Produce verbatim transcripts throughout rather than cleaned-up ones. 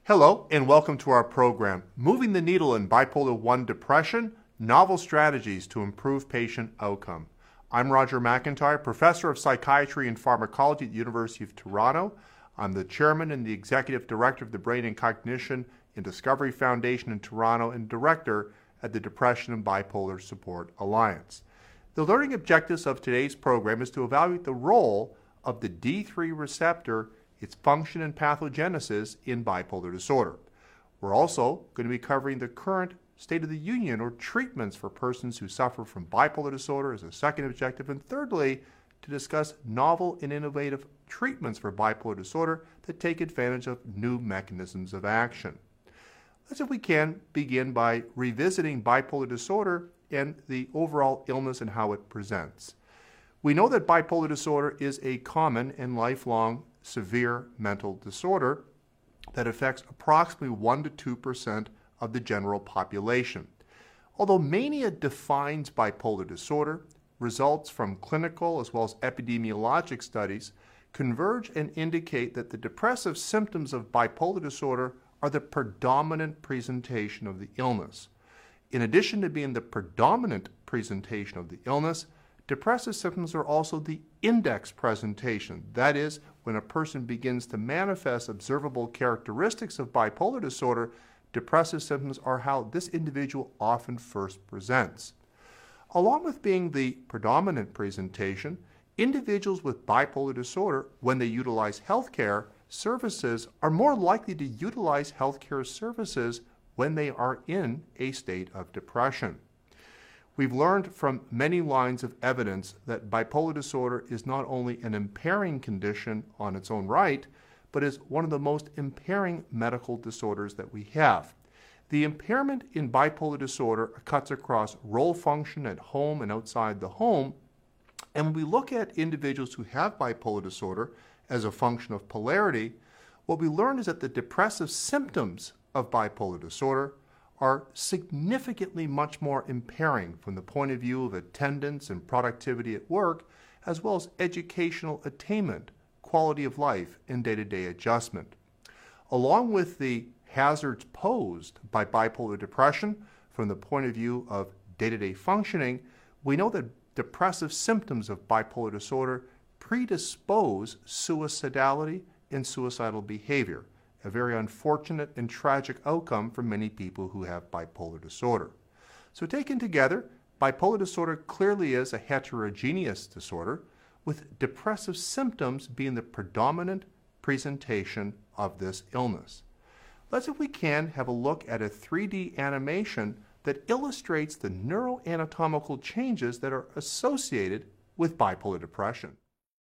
Hello and welcome to our program, Moving the Needle in Bipolar one Depression, Novel Strategies to Improve Patient Outcome. I'm Roger McIntyre, Professor of Psychiatry and Pharmacology at the University of Toronto. I'm the Chairman and the Executive Director of the Brain and Cognition and Discovery Foundation in Toronto and Director at the Depression and Bipolar Support Alliance. The learning objectives of today's program is to evaluate the role of the D three receptor, its function and pathogenesis in bipolar disorder. We're also going to be covering the current state of the union or treatments for persons who suffer from bipolar disorder as a second objective, and thirdly, to discuss novel and innovative treatments for bipolar disorder that take advantage of new mechanisms of action. Let's, if we can, begin by revisiting bipolar disorder and the overall illness and how it presents. We know that bipolar disorder is a common and lifelong severe mental disorder that affects approximately one to two percent of the general population. Although mania defines bipolar disorder, results from clinical as well as epidemiologic studies converge and indicate that the depressive symptoms of bipolar disorder are the predominant presentation of the illness. In addition to being the predominant presentation of the illness, depressive symptoms are also the index presentation. That is, when a person begins to manifest observable characteristics of bipolar disorder, depressive symptoms are how this individual often first presents. Along with being the predominant presentation, individuals with bipolar disorder, when they utilize healthcare services, are more likely to utilize healthcare services when they are in a state of depression. We've learned from many lines of evidence that bipolar disorder is not only an impairing condition on its own right, but is one of the most impairing medical disorders that we have. The impairment in bipolar disorder cuts across role function at home and outside the home, and when we look at individuals who have bipolar disorder as a function of polarity, what we learn is that the depressive symptoms of bipolar disorder are significantly much more impairing from the point of view of attendance and productivity at work, as well as educational attainment, quality of life, and day-to-day adjustment. Along with the hazards posed by bipolar depression from the point of view of day-to-day functioning, we know that depressive symptoms of bipolar disorder predispose suicidality and suicidal behavior, a very unfortunate and tragic outcome for many people who have bipolar disorder. So taken together, bipolar disorder clearly is a heterogeneous disorder, with depressive symptoms being the predominant presentation of this illness. Let's, if we can, have a look at a three D animation that illustrates the neuroanatomical changes that are associated with bipolar depression.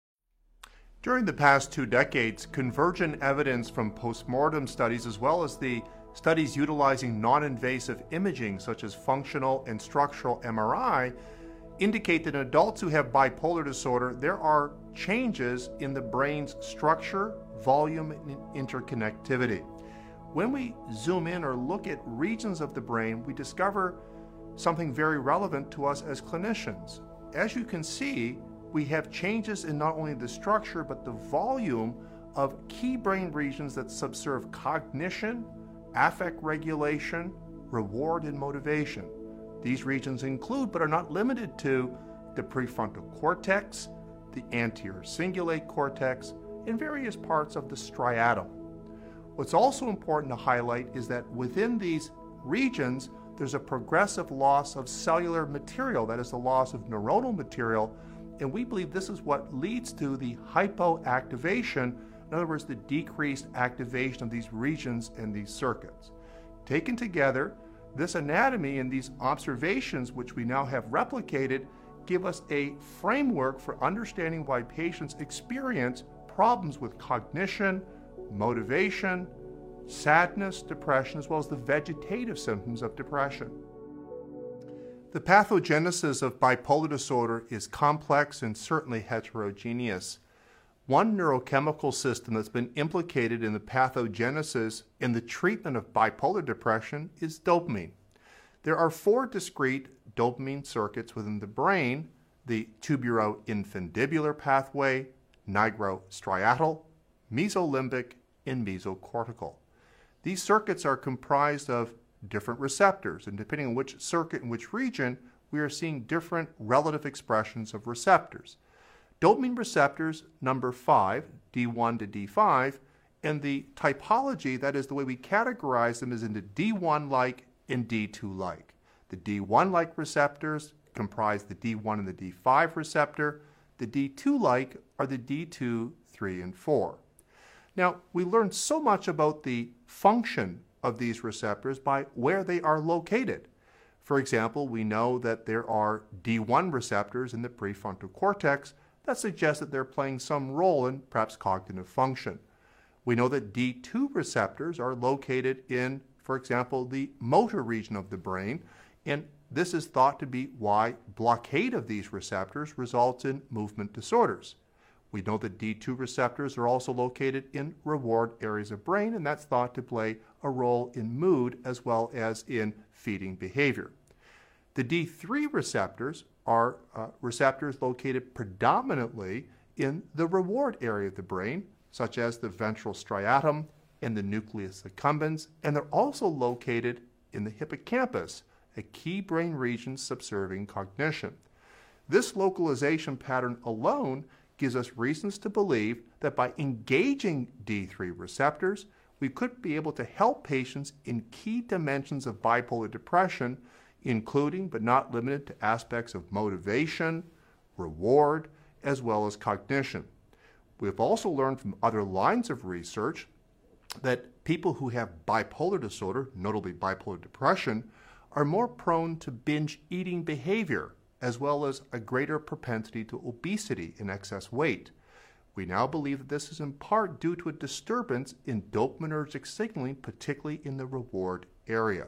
During the past two decades, convergent evidence from postmortem studies as well as the studies utilizing non-invasive imaging such as functional and structural M R I indicate that in adults who have bipolar disorder, there are changes in the brain's structure, volume, and interconnectivity. When we zoom in or look at regions of the brain, we discover something very relevant to us as clinicians. As you can see, we have changes in not only the structure, but the volume of key brain regions that subserve cognition, affect regulation, reward, and motivation. These regions include, but are not limited to, the prefrontal cortex, the anterior cingulate cortex, and various parts of the striatum. What's also important to highlight is that within these regions, there's a progressive loss of cellular material, that is the loss of neuronal material, and we believe this is what leads to the hypoactivation, in other words, the decreased activation of these regions and these circuits. Taken together, this anatomy and these observations, which we now have replicated, give us a framework for understanding why patients experience problems with cognition, motivation, sadness, depression, as well as the vegetative symptoms of depression. The pathogenesis of bipolar disorder is complex and certainly heterogeneous. One neurochemical system that's been implicated in the pathogenesis in the treatment of bipolar depression is dopamine. There are four discrete dopamine circuits within the brain: the tuberoinfundibular pathway, nigrostriatal, mesolimbic, and mesocortical. These circuits are comprised of different receptors, and depending on which circuit and which region, we are seeing different relative expressions of receptors. Dopamine receptors number five, D one to D five, and the typology, that is the way we categorize them, is into D one-like and D two-like. The D one-like receptors comprise the D one and the D five receptor. The D two-like are the D two, three, and four. Now, we learned so much about the function of these receptors by where they are located. For example, we know that there are D one receptors in the prefrontal cortex that suggest that they're playing some role in perhaps cognitive function. We know that D two receptors are located in, for example, the motor region of the brain, and this is thought to be why blockade of these receptors results in movement disorders. We know that D two receptors are also located in reward areas of brain, and that's thought to play a role in mood as well as in feeding behavior. The D three receptors are uh, receptors located predominantly in the reward area of the brain, such as the ventral striatum and the nucleus accumbens, and they're also located in the hippocampus, a key brain region subserving cognition. This localization pattern alone gives us reasons to believe that by engaging D three receptors, we could be able to help patients in key dimensions of bipolar depression, including but not limited to aspects of motivation, reward, as well as cognition. We have also learned from other lines of research that people who have bipolar disorder, notably bipolar depression, are more prone to binge eating behavior, as well as a greater propensity to obesity and excess weight. We now believe that this is in part due to a disturbance in dopaminergic signaling, particularly in the reward area.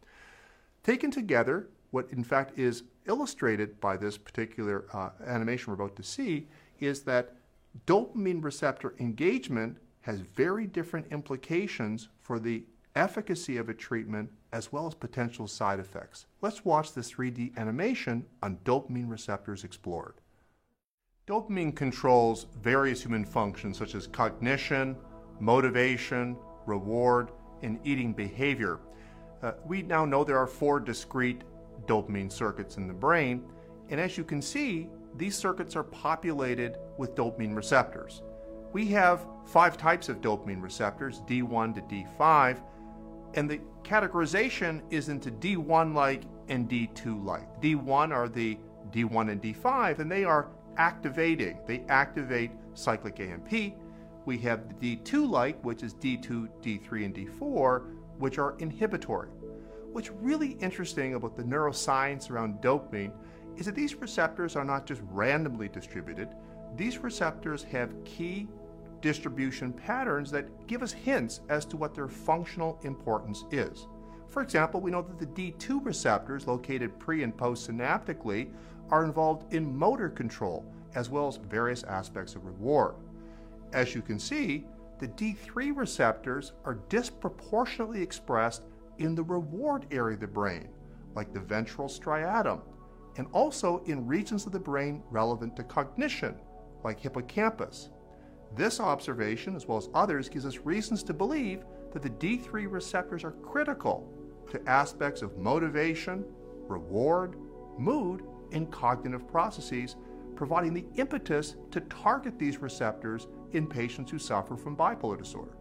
Taken together, what in fact is illustrated by this particular uh, animation we're about to see is that dopamine receptor engagement has very different implications for the efficacy of a treatment as well as potential side effects. Let's watch this three D animation on dopamine receptors explored. Dopamine controls various human functions such as cognition, motivation, reward, and eating behavior. Uh, we now know there are four discrete dopamine circuits in the brain, and as you can see, these circuits are populated with dopamine receptors. We have five types of dopamine receptors, D one to D five, and the categorization is into D one-like and D two-like. D one are the D one and D five, and they are activating. They activate cyclic A M P. We have the D two-like, which is D two, D three, and D four, which are inhibitory. What's really interesting about the neuroscience around dopamine is that these receptors are not just randomly distributed. These receptors have key distribution patterns that give us hints as to what their functional importance is. For example, we know that the D two receptors located pre and postsynaptically are involved in motor control as well as various aspects of reward. As you can see, the D three receptors are disproportionately expressed in the reward area of the brain, like the ventral striatum, and also in regions of the brain relevant to cognition, like hippocampus. This observation, as well as others, gives us reasons to believe that the D three receptors are critical to aspects of motivation, reward, mood, and cognitive processes, providing the impetus to target these receptors in patients who suffer from bipolar disorder.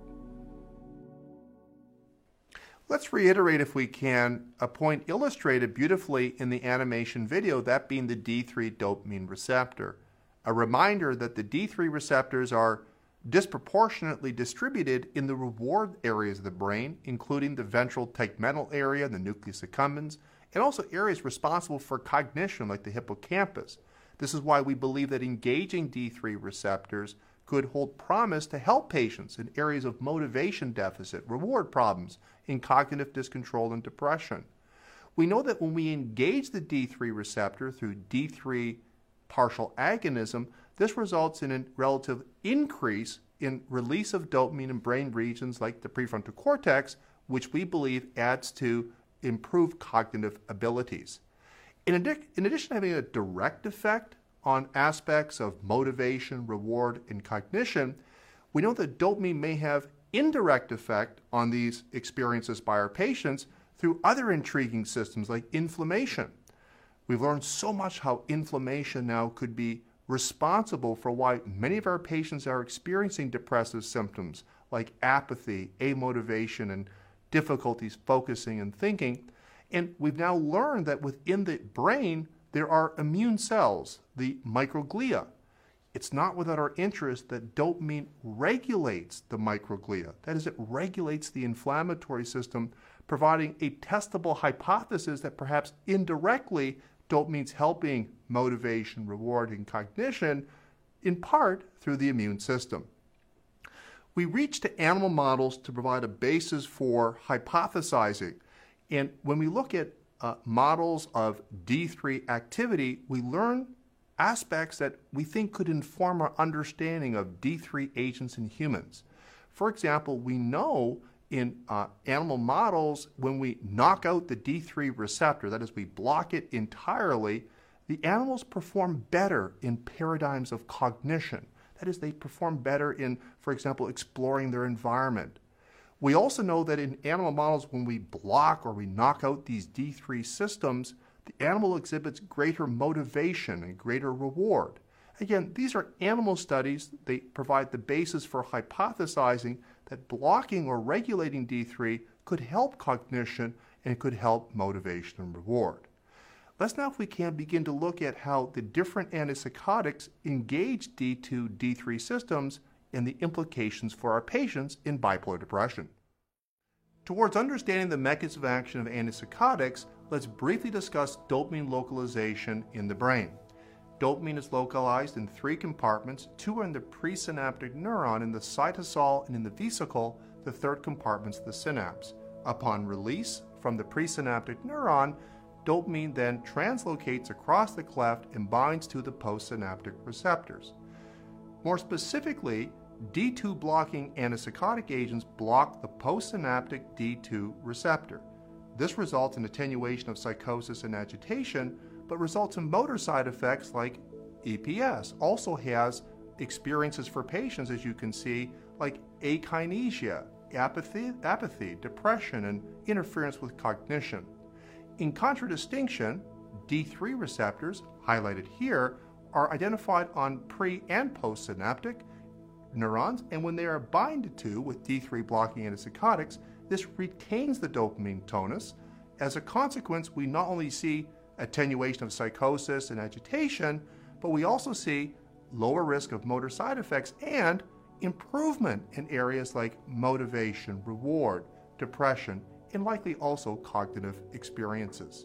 Let's reiterate, if we can, a point illustrated beautifully in the animation video, that being the D three dopamine receptor. A reminder that the D three receptors are disproportionately distributed in the reward areas of the brain, including the ventral tegmental area, the nucleus accumbens, and also areas responsible for cognition like the hippocampus. This is why we believe that engaging D three receptors could hold promise to help patients in areas of motivation deficit, reward problems, in cognitive dyscontrol and depression. We know that when we engage the D three receptor through D three partial agonism, this results in a relative increase in release of dopamine in brain regions like the prefrontal cortex, which we believe adds to improved cognitive abilities. In, addi- in addition to having a direct effect on aspects of motivation, reward, and cognition, we know that dopamine may have indirect effect on these experiences by our patients through other intriguing systems like inflammation. We've learned so much how inflammation now could be responsible for why many of our patients are experiencing depressive symptoms like apathy, amotivation, and difficulties focusing and thinking. And we've now learned that within the brain, there are immune cells, the microglia. It's not without our interest that dopamine regulates the microglia. That is, it regulates the inflammatory system, providing a testable hypothesis that perhaps indirectly dopamine's helping motivation, reward, and cognition, in part through the immune system. We reached to animal models to provide a basis for hypothesizing. And when we look at uh, models of D three activity, we learn aspects that we think could inform our understanding of D three agents in humans. For example, we know in uh, animal models, when we knock out the D three receptor, that is, we block it entirely, the animals perform better in paradigms of cognition. That is, they perform better in, for example, exploring their environment. We also know that in animal models, when we block or we knock out these D three systems, the animal exhibits greater motivation and greater reward. Again, these are animal studies. They provide the basis for hypothesizing that blocking or regulating D three could help cognition and could help motivation and reward. Let's now, if we can, begin to look at how the different antipsychotics engage D two, D three systems and the implications for our patients in bipolar depression. Towards understanding the mechanism of action of antipsychotics, let's briefly discuss dopamine localization in the brain. Dopamine is localized in three compartments. Two are in the presynaptic neuron, in the cytosol and in the vesicle, the third compartment's the synapse. Upon release from the presynaptic neuron, dopamine then translocates across the cleft and binds to the postsynaptic receptors. More specifically, D two blocking antipsychotic agents block the postsynaptic D two receptor. This results in attenuation of psychosis and agitation, but results in motor side effects like E P S. Also has experiences for patients, as you can see, like akinesia, apathy, apathy, depression, and interference with cognition. In contradistinction, D three receptors, highlighted here, are identified on pre- and postsynaptic neurons, and when they are binded to with D three blocking antipsychotics, this retains the dopamine tonus. As a consequence, we not only see attenuation of psychosis and agitation, but we also see lower risk of motor side effects and improvement in areas like motivation, reward, depression, and likely also cognitive experiences.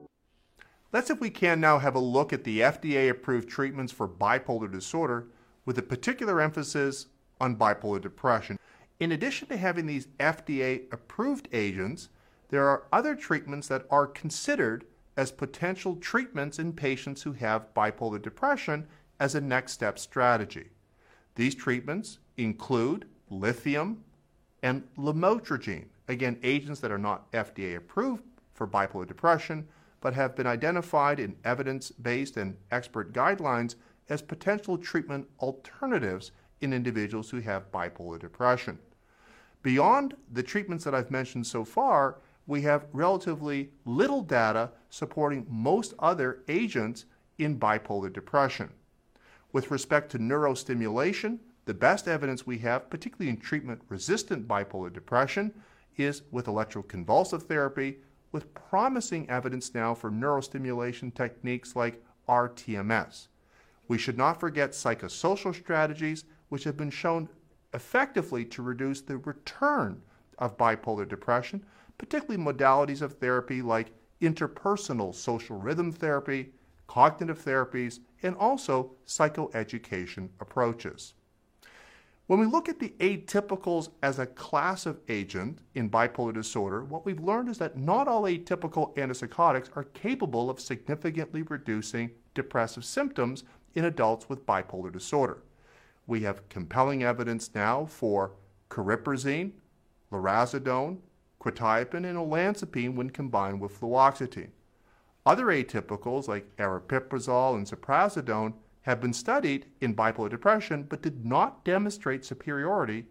Let's, if we can, now have a look at the F D A-approved treatments for bipolar disorder, with a particular emphasis on bipolar depression. In addition to having these F D A-approved agents, there are other treatments that are considered as potential treatments in patients who have bipolar depression as a next step strategy. These treatments include lithium and lamotrigine, again, agents that are not F D A-approved for bipolar depression, but have been identified in evidence-based and expert guidelines as potential treatment alternatives in individuals who have bipolar depression. Beyond the treatments that I've mentioned so far, we have relatively little data supporting most other agents in bipolar depression. With respect to neurostimulation, the best evidence we have, particularly in treatment-resistant bipolar depression, is with electroconvulsive therapy, with promising evidence now for neurostimulation techniques like R T M S. We should not forget psychosocial strategies, which have been shown effectively to reduce the return of bipolar depression, particularly modalities of therapy like interpersonal social rhythm therapy, cognitive therapies, and also psychoeducation approaches. When we look at the atypicals as a class of agent in bipolar disorder, what we've learned is that not all atypical antipsychotics are capable of significantly reducing depressive symptoms in adults with bipolar disorder. We have compelling evidence now for cariprazine, lurasidone, quetiapine, and olanzapine when combined with fluoxetine. Other atypicals like aripiprazole and ziprasidone have been studied in bipolar depression but did not demonstrate superiority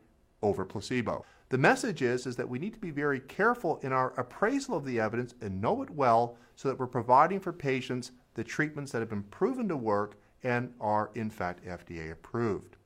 over placebo. The message is, is that we need to be very careful in our appraisal of the evidence and know it well so that we're providing for patients the treatments that have been proven to work and are in fact F D A approved.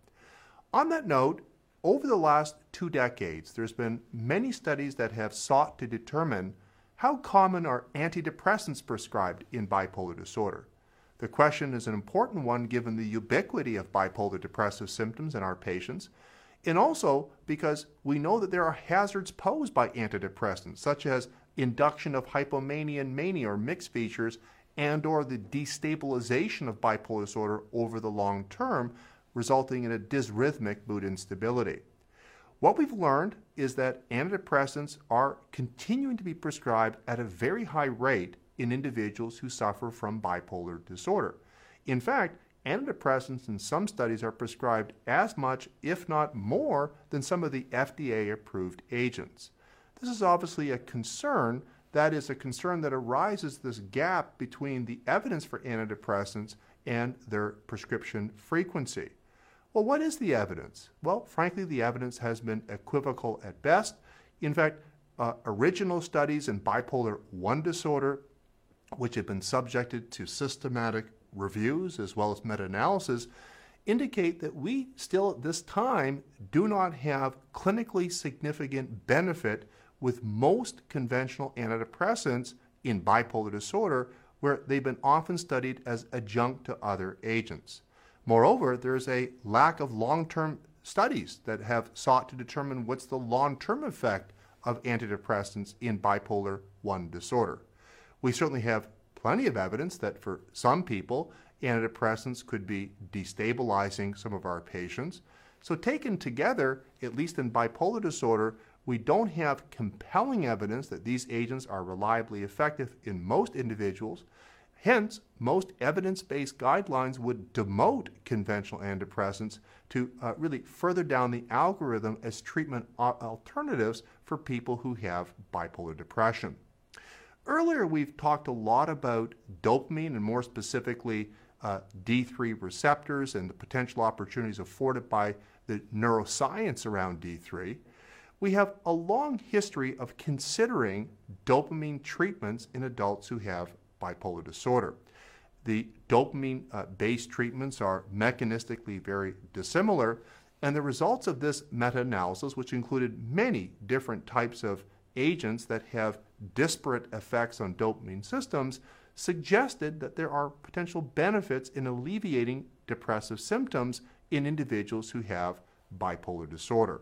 On that note, over the last two decades, there's been many studies that have sought to determine how common are antidepressants prescribed in bipolar disorder. The question is an important one given the ubiquity of bipolar depressive symptoms in our patients, and also because we know that there are hazards posed by antidepressants, such as induction of hypomania and mania or mixed features, and or the destabilization of bipolar disorder over the long term, resulting in a dysrhythmic mood instability. What we've learned is that antidepressants are continuing to be prescribed at a very high rate in individuals who suffer from bipolar disorder. In fact, antidepressants in some studies are prescribed as much, if not more, than some of the F D A-approved agents. This is obviously a concern. That is a concern that arises this gap between the evidence for antidepressants and their prescription frequency. Well, what is the evidence? Well, frankly, the evidence has been equivocal at best. In fact, uh, original studies in bipolar one disorder, which have been subjected to systematic reviews as well as meta-analysis, indicate that we still at this time do not have clinically significant benefit with most conventional antidepressants in bipolar disorder, where they've been often studied as adjunct to other agents. Moreover, there's a lack of long-term studies that have sought to determine what's the long-term effect of antidepressants in bipolar one disorder. We certainly have plenty of evidence that for some people, antidepressants could be destabilizing some of our patients. So taken together, at least in bipolar disorder, we don't have compelling evidence that these agents are reliably effective in most individuals. Hence, most evidence-based guidelines would demote conventional antidepressants to uh, really further down the algorithm as treatment alternatives for people who have bipolar depression. Earlier, we've talked a lot about dopamine and more specifically uh, D three receptors and the potential opportunities afforded by the neuroscience around D three. We have a long history of considering dopamine treatments in adults who have bipolar disorder. The dopamine-based uh, treatments are mechanistically very dissimilar, and the results of this meta-analysis, which included many different types of agents that have disparate effects on dopamine systems, suggested that there are potential benefits in alleviating depressive symptoms in individuals who have bipolar disorder.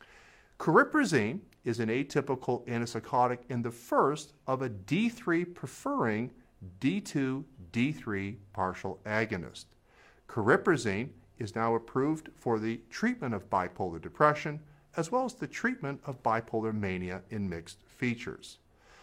Cariprazine is an atypical antipsychotic and the first of a D three preferring D two D three partial agonist. Cariprazine is now approved for the treatment of bipolar depression as well as the treatment of bipolar mania in mixed features.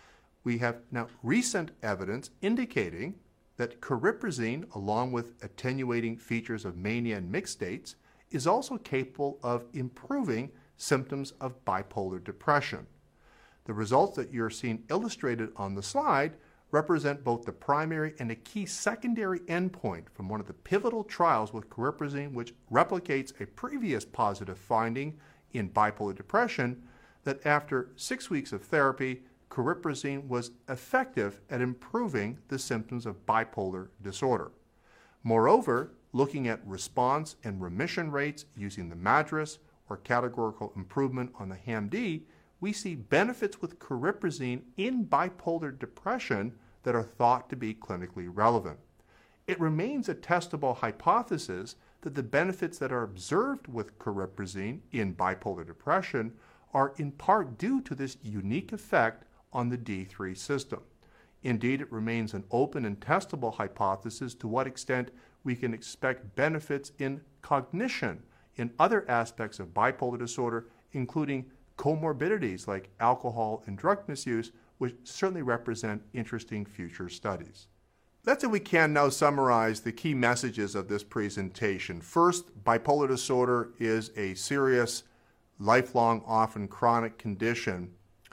We have now recent evidence indicating that cariprazine, along with attenuating features of mania and mixed states, is also capable of improving symptoms of bipolar depression. The results that you're seeing illustrated on the slide represent both the primary and a key secondary endpoint from one of the pivotal trials with cariprazine, which replicates a previous positive finding in bipolar depression, that after six weeks of therapy, cariprazine was effective at improving the symptoms of bipolar disorder. Moreover, looking at response and remission rates using the MADRS or categorical improvement on the H A M-D, we see benefits with cariprazine in bipolar depression that are thought to be clinically relevant. It remains a testable hypothesis that the benefits that are observed with cariprazine in bipolar depression are in part due to this unique effect on the D three system. Indeed, it remains an open and testable hypothesis to what extent we can expect benefits in cognition in other aspects of bipolar disorder, including comorbidities like alcohol and drug misuse, which certainly represent interesting future studies. That's if we can now summarize the key messages of this presentation. First, bipolar disorder is a serious, lifelong, often chronic condition.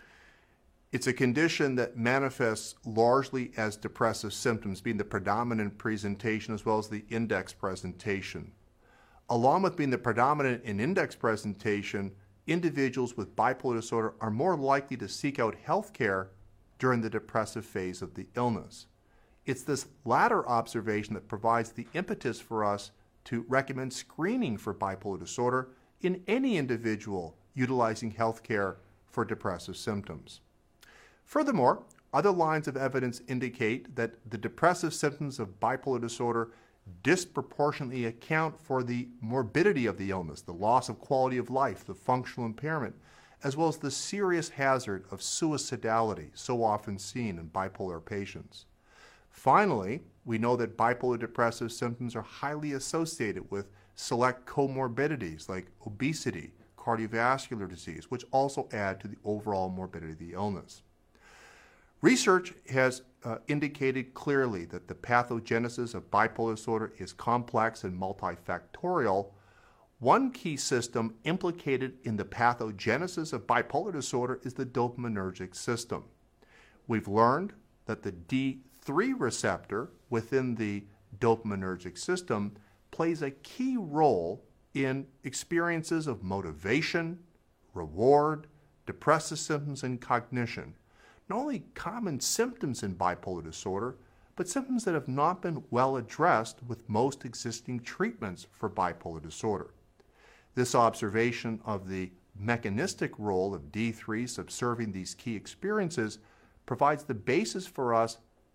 It's a condition that manifests largely as depressive symptoms, being the predominant presentation as well as the index presentation. Along with being the predominant and index presentation, individuals with bipolar disorder are more likely to seek out health care during the depressive phase of the illness. It's this latter observation that provides the impetus for us to recommend screening for bipolar disorder in any individual utilizing health care for depressive symptoms. Furthermore, other lines of evidence indicate that the depressive symptoms of bipolar disorder disproportionately account for the morbidity of the illness, the loss of quality of life, the functional impairment, as well as the serious hazard of suicidality so often seen in bipolar patients. Finally, we know that bipolar depressive symptoms are highly associated with select comorbidities like obesity, cardiovascular disease, which also add to the overall morbidity of the illness. Research has uh, indicated clearly that the pathogenesis of bipolar disorder is complex and multifactorial. One key system implicated in the pathogenesis of bipolar disorder is the dopaminergic system. We've learned that the D three receptor within the dopaminergic system plays a key role in experiences of motivation, reward, depressive symptoms, and cognition. Not only common symptoms in bipolar disorder, but symptoms that have not been well addressed with most existing treatments for bipolar disorder. This observation of the mechanistic role of D three subserving these key experiences provides the basis for us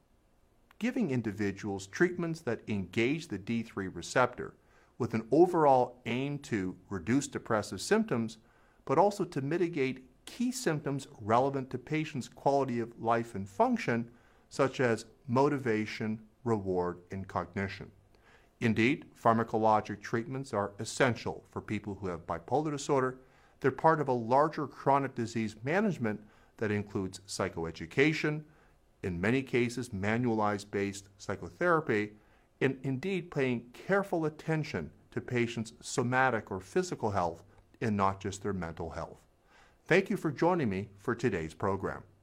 giving individuals treatments that engage the D three receptor with an overall aim to reduce depressive symptoms, but also to mitigate key symptoms relevant to patients' quality of life and function, such as motivation, reward, and cognition. Indeed, pharmacologic treatments are essential for people who have bipolar disorder. They're part of a larger chronic disease management that includes psychoeducation, in many cases manualized-based psychotherapy, and indeed paying careful attention to patients' somatic or physical health and not just their mental health. Thank you for joining me for today's program.